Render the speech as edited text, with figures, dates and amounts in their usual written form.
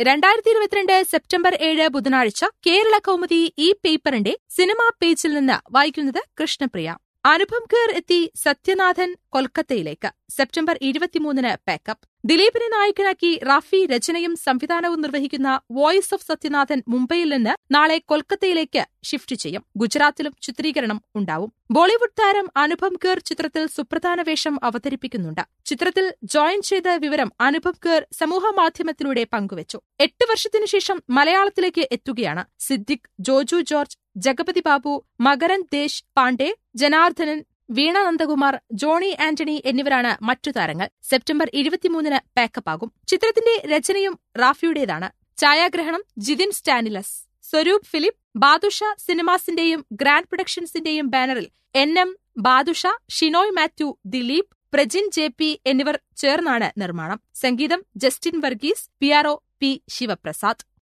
2022 September 7 ബുധനാഴ്ച കേരള കൗമുദി ഈ പേപ്പറിന്റെ സിനിമാ പേജിൽ നിന്ന് വായിക്കുന്നത് കൃഷ്ണപ്രിയ. അനുപം ഖേർ എത്തി, സത്യനാഥൻ കൊൽക്കത്തയിലേക്ക്. September 23 pack up. ദിലീപിനെ നായകനാക്കി റാഫി രചനയും സംവിധാനവും നിർവഹിക്കുന്ന വോയിസ് ഓഫ് സത്യനാഥൻ മുംബൈയിൽ നിന്ന് നാളെ കൊൽക്കത്തയിലേക്ക് ഷിഫ്റ്റ് ചെയ്യും. ഗുജറാത്തിലും ചിത്രീകരണം ഉണ്ടാവും. ബോളിവുഡ് താരം അനുപം ഖേർ ചിത്രത്തിൽ സുപ്രധാന വേഷം അവതരിപ്പിക്കുന്നുണ്ട്. ചിത്രത്തിൽ ജോയിൻ ചെയ്ത വിവരം അനുപം ഖേർ സമൂഹമാധ്യമത്തിലൂടെ പങ്കുവച്ചു. 8 വർഷത്തിനുശേഷം മലയാളത്തിലേക്ക് എത്തുകയാണ്. Siddique, Joju George, Jagapathi Babu, Makarand Deshpande, Janardhanan, Veena Nandakumar, Johny Antony എന്നിവരാണ് മറ്റു താരങ്ങൾ. സെപ്റ്റംബർ 23 പാക്കപ്പാകും. ചിത്രത്തിന്റെ രചനയും റാഫിയുടേതാണ്. ഛായാഗ്രഹണം ജിതിൻ സ്റ്റാനിലസ്. സ്വരൂപ് ഫിലിപ്പ്, ബാദുഷ സിനിമാസിന്റെയും ഗ്രാൻഡ് പ്രൊഡക്ഷൻസിന്റെയും ബാനറിൽ NM ബാദുഷ, ഷിനോയ് മാത്യു, ദിലീപ്, പ്രജിൻ JP എന്നിവർ ചേർന്നാണ് നിർമ്മാണം. സംഗീതം Justin Varghese, PRO P Sivaprasad.